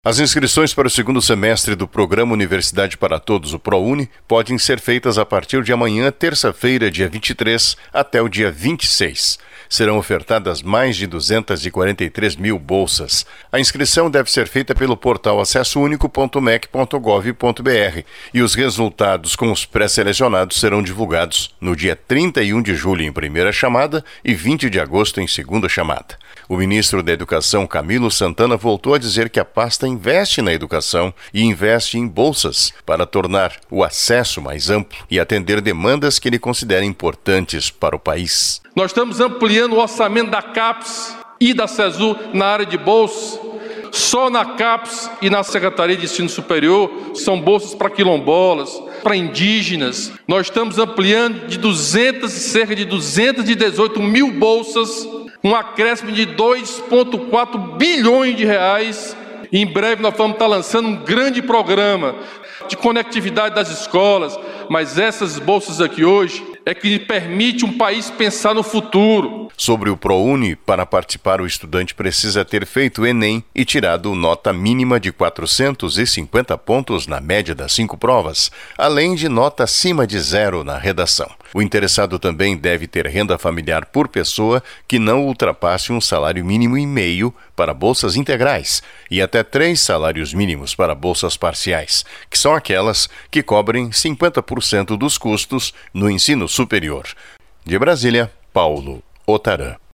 As inscrições para o segundo semestre do Programa Universidade para Todos, o ProUni, podem ser feitas a partir de amanhã, terça-feira, dia 23, até o dia 26. Serão ofertadas mais de 243 mil bolsas. A inscrição deve ser feita pelo portal acessounico.mec.gov.br e os resultados com os pré-selecionados serão divulgados no dia 31 de julho em primeira chamada e 20 de agosto em segunda chamada. O ministro da Educação, Camilo Santana, voltou a dizer que a pasta investe na educação e investe em bolsas para tornar o acesso mais amplo e atender demandas que ele considera importantes para o país. Nós estamos ampliando o orçamento da CAPES e da SESU na área de bolsas. Só na CAPES e na Secretaria de Ensino Superior são bolsas para quilombolas, para indígenas. Nós estamos ampliando de cerca de 218 mil bolsas, um acréscimo de 2,4 bilhões de reais. Em breve nós vamos estar lançando um grande programa de conectividade das escolas, mas essas bolsas aqui hoje é que permite um país pensar no futuro. Sobre o ProUni, para participar o estudante precisa ter feito o Enem e tirado nota mínima de 450 pontos na média das 5 provas, além de nota acima de 0 na redação. O interessado também deve ter renda familiar por pessoa que não ultrapasse um salário mínimo e meio para bolsas integrais e até 3 salários mínimos para bolsas parciais, que são aquelas que cobrem 50% dos custos no ensino superior. De Brasília, Paulo Otarã.